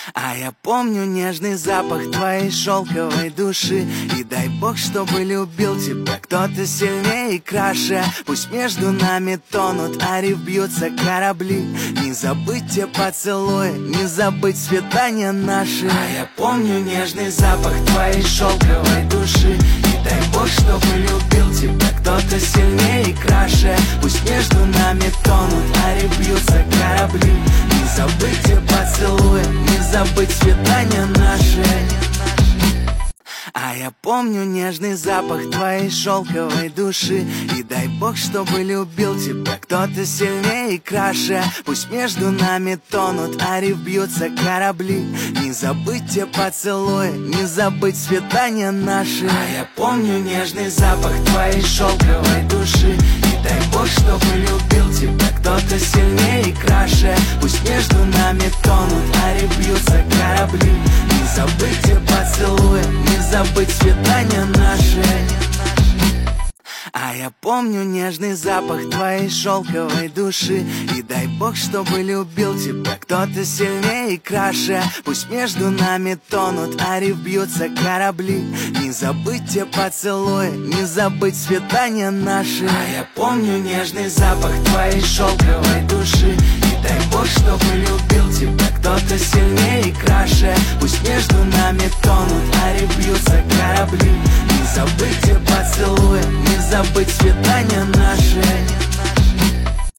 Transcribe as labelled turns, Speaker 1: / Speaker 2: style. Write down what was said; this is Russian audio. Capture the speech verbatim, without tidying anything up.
Speaker 1: А я помню нежный запах твоей шелковой души. И дай Бог, чтобы любил тебя кто-то сильнее и краше. Пусть между нами тонут, а риф бьются корабли. Не забыть те поцелуи, не забыть свидания наши. А я помню нежный запах твоей шелковой души. И дай Бог, чтобы любил тебя кто-то сильнее и краше. Пусть между нами тонут, а риф бьются корабли. Не забыть те поцелуи, не забыть свидания наши. А я помню нежный запах твоей шелковой души. И дай Бог, чтобы любил тебя кто-то сильнее и краше. Пусть между нами тонут, а риф бьются корабли. Не забыть те поцелуи, не забыть свидания наши. А я помню нежный запах твоей шелковой души. И дай Бог, чтобы любил тебя кто-то сильнее и краше. Пусть между нами тонут, а риф бьются корабли. Не забыть те поцелуи, не забыть свидания наши. А я помню нежный запах твоей шелковой души. И дай Бог, чтобы любил тебя кто-то сильнее и краше. Пусть между нами тонут, а риф бьются корабли. Не забыть те поцелуи, не забыть свидания наши. А я помню нежный запах твоей шелковой души. И дай Бог, чтобы любил тебя кто-то сильнее и краше. Пусть между нами тонут, а риф бьются корабли. Не забыть те поцелуи, не забыть свидания наши.